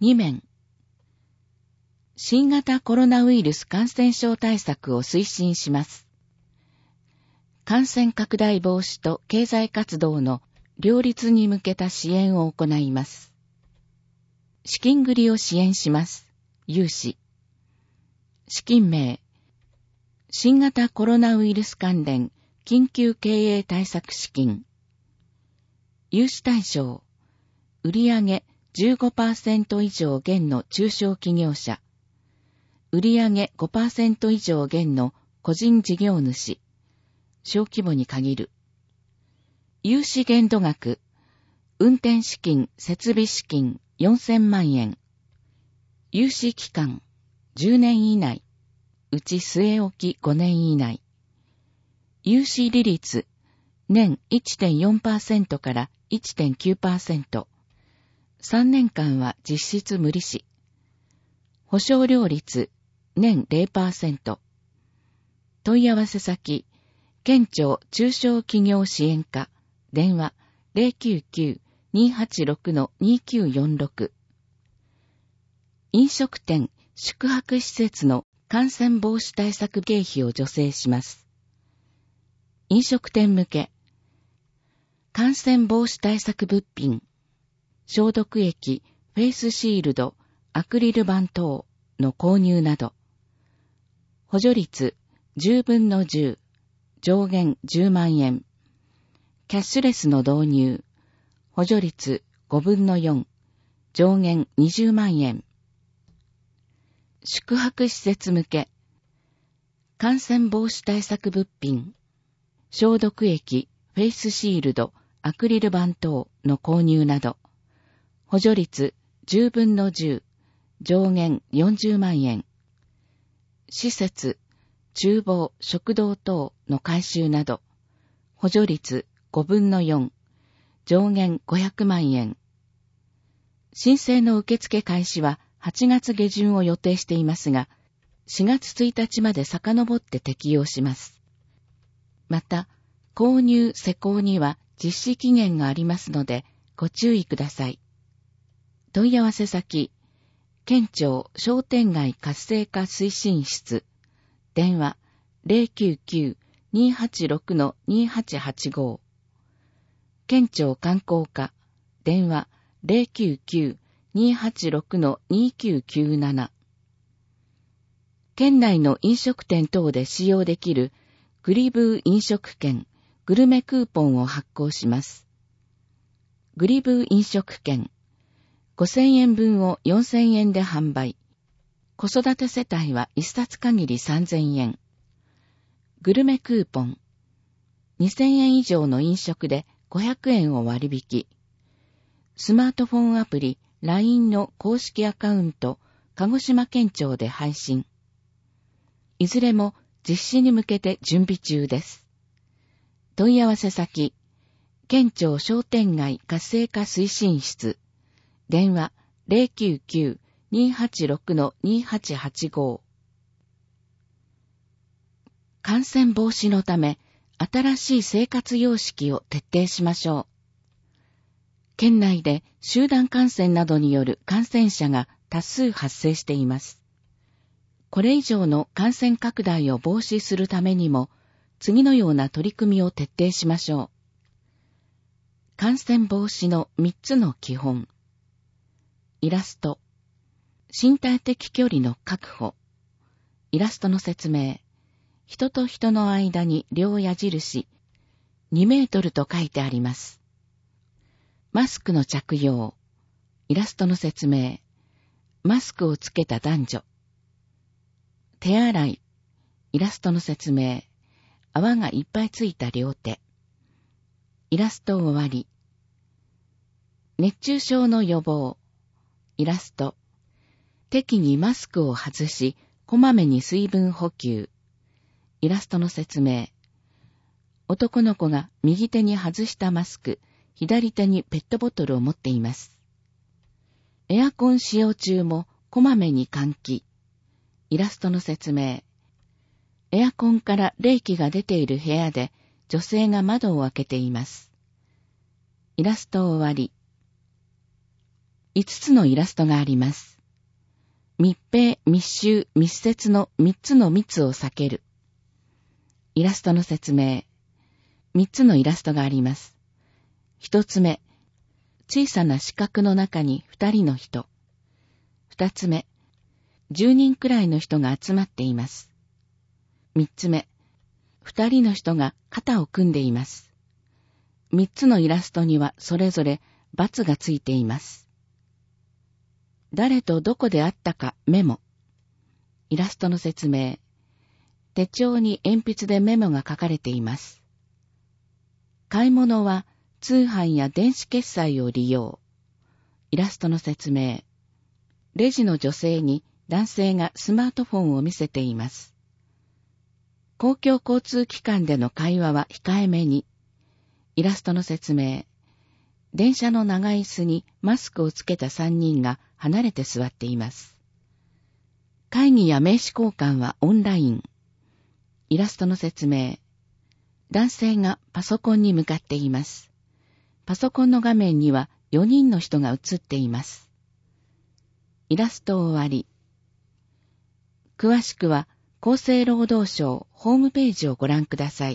2面。新型コロナウイルス感染症対策を推進します。感染拡大防止と経済活動の両立に向けた支援を行います。資金繰りを支援します。融資。資金名。新型コロナウイルス関連緊急経営対策資金。融資対象。売上 15% 以上減の中小企業者。売上 5% 以上減の個人事業主。小規模に限る。融資限度額。運転資金、設備資金4000万円。融資期間。10年以内。うち据え置き5年以内。融資利率。年 1.4% から 1.9%。3年間は実質無利子。保証料率。年 0%。問い合わせ先。県庁中小企業支援課。電話 099-286-2946。飲食店、宿泊施設の感染防止対策経費を助成します。飲食店向け。感染防止対策物品。消毒液、フェイスシールド、アクリル板等の購入など。補助率10分の10、上限10万円。キャッシュレスの導入。補助率5分の4、上限20万円。宿泊施設向け。感染防止対策物品。消毒液、フェイスシールド、アクリル板等の購入など。補助率10分の10、上限40万円。施設、厨房、食堂等の改修など。補助率5分の4、上限500万円。申請の受付開始は8月下旬を予定していますが、4月1日まで遡って適用します。また、購入・施工には実施期限がありますので、ご注意ください。問い合わせ先、県庁商店街活性化推進室、電話 099-286-2885。県庁観光課、電話 099-286-2997。県内の飲食店等で使用できるグリブー飲食券、グルメクーポンを発行します。グリブー飲食券、5000円分を4000円で販売。子育て世帯は1冊限り3000円。グルメクーポン、2000円以上の飲食で500円を割引。スマートフォンアプリ LINE の公式アカウント、鹿児島県庁で配信。いずれも実施に向けて準備中です。問い合わせ先、県庁商店街活性化推進室、電話 099-286-2885。感染防止のため、新しい生活様式を徹底しましょう。県内で集団感染などによる感染者が多数発生しています。これ以上の感染拡大を防止するためにも、次のような取り組みを徹底しましょう。感染防止の3つの基本。イラスト。身体的距離の確保。イラストの説明。人と人の間に両矢印。2メートルと書いてあります。マスクの着用。イラストの説明。マスクをつけた男女。手洗い。イラストの説明。泡がいっぱいついた両手。イラスト終わり。熱中症の予防。イラスト。適宜マスクを外し、こまめに水分補給。イラストの説明。男の子が右手に外したマスク、左手にペットボトルを持っています。エアコン使用中もこまめに換気。イラストの説明。エアコンから冷気が出ている部屋で女性が窓を開けています。イラスト終わり。 5つのイラストがあります。密閉、密集、密接の3つの密を避ける。イラストの説明。3つのイラストがあります。1つ目、小さな四角の中に2人の人。2つ目、10人くらいの人が集まっています。3つ目、2人の人が肩を組んでいます。3つのイラストにはそれぞれ×がついています。誰とどこで会ったかメモ。イラストの説明。手帳に鉛筆でメモが書かれています。買い物は通販や電子決済を利用。イラストの説明。レジの女性に男性がスマートフォンを見せています。公共交通機関での会話は控えめに。イラストの説明。電車の長い椅子にマスクをつけた3人が離れて座っています。会議や名刺交換はオンライン。イラストの説明。男性がパソコンに向かっています。パソコンの画面には4人の人が映っています。イラスト終わり。詳しくは厚生労働省ホームページをご覧ください。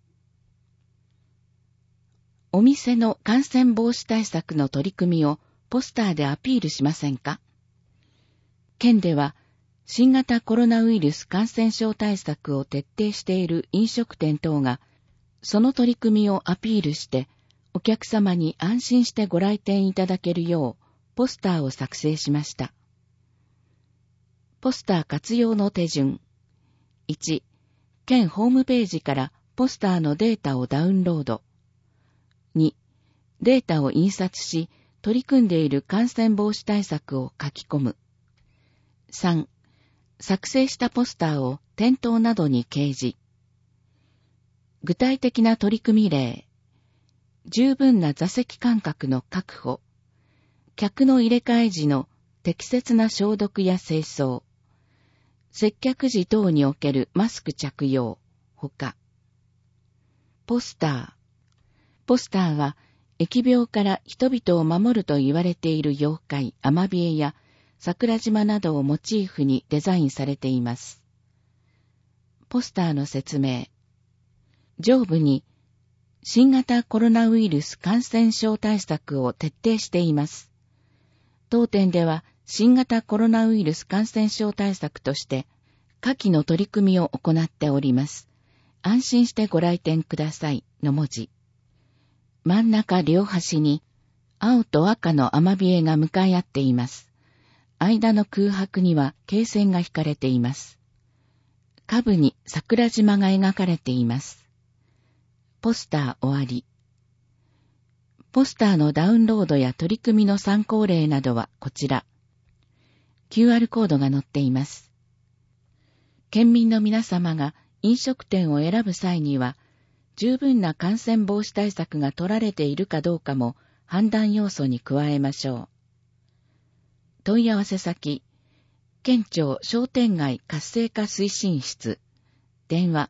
お店の感染防止対策の取り組みをポスターでアピールしませんか？県では新型コロナウイルス感染症対策を徹底している飲食店等がその取り組みをアピールしてお客様に安心してご来店いただけるようポスターを作成しました。ポスター活用の手順。1、県ホームページからポスターのデータをダウンロード。2、データを印刷し、取り組んでいる感染防止対策を書き込む。3、作成したポスターを店頭などに掲示。具体的な取り組み例。十分な座席間隔の確保。客の入れ替え時の適切な消毒や清掃。接客時等におけるマスク着用。ほか。ポスター。ポスターは、疫病から人々を守ると言われている妖怪、アマビエや桜島などをモチーフにデザインされています。ポスターの説明。上部に、新型コロナウイルス感染症対策を徹底しています。当店では、新型コロナウイルス感染症対策として、下記の取り組みを行っております。安心してご来店くださいの文字。真ん中両端に青と赤のアマビエが向かい合っています。間の空白には罫線が引かれています。下部に桜島が描かれています。ポスター終わり。ポスターのダウンロードや取り組みの参考例などはこちら。QR コードが載っています。県民の皆様が飲食店を選ぶ際には、十分な感染防止対策が取られているかどうかも判断要素に加えましょう。問い合わせ先、県庁商店街活性化推進室、電話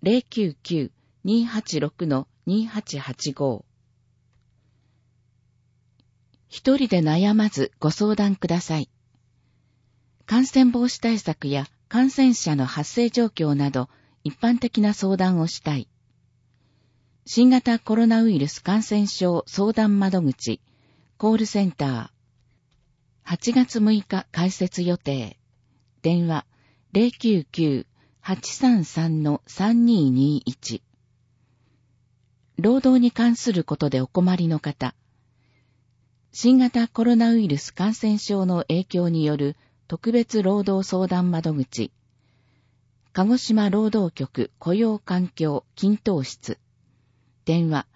099-286-2885。一人で悩まずご相談ください。感染防止対策や感染者の発生状況など一般的な相談をしたい。新型コロナウイルス感染症相談窓口、コールセンター。8月6日開設予定。電話 099-833-3221。労働に関することでお困りの方。新型コロナウイルス感染症の影響による特別労働相談窓口。鹿児島労働局雇用環境均等室。電話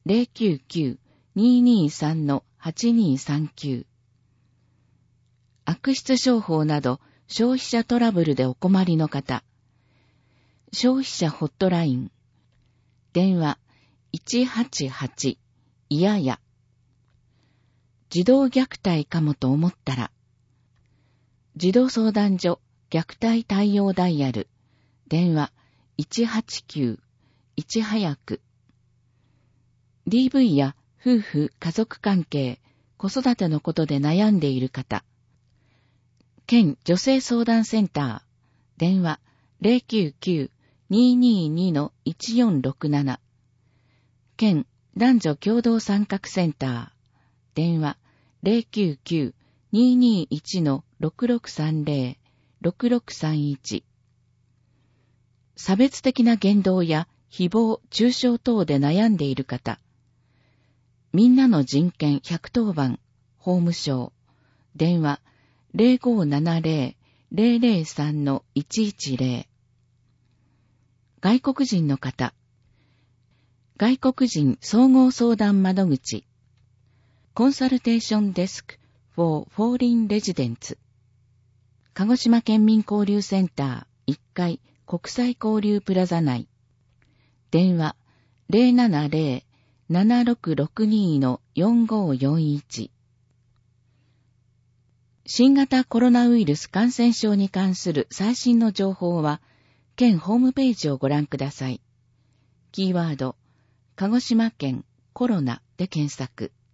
099-223-8239。悪質商法など消費者トラブルでお困りの方。消費者ホットライン。電話 188 いやや。児童虐待かもと思ったら。児童相談所虐待対応ダイヤル。電話 189 いち早く。DV や夫婦家族関係、 子育てのことで悩んでいる方、県女性相談センター、電話 099-222-1467、県男女共同参画センター、電話 099-221-6630、6631。差別的な言動や誹謗・中傷等で悩んでいる方、みんなの人権110番、法務省、電話 0570-003-110。外国人の方、外国人総合相談窓口、コンサルテーションデスク for Foreign Residents、鹿児島県民交流センター1階国際交流プラザ内、電話 070-7662-4541。新型コロナウイルス感染症に関する最新の情報は、県ホームページをご覧ください。キーワード、鹿児島県コロナで検索。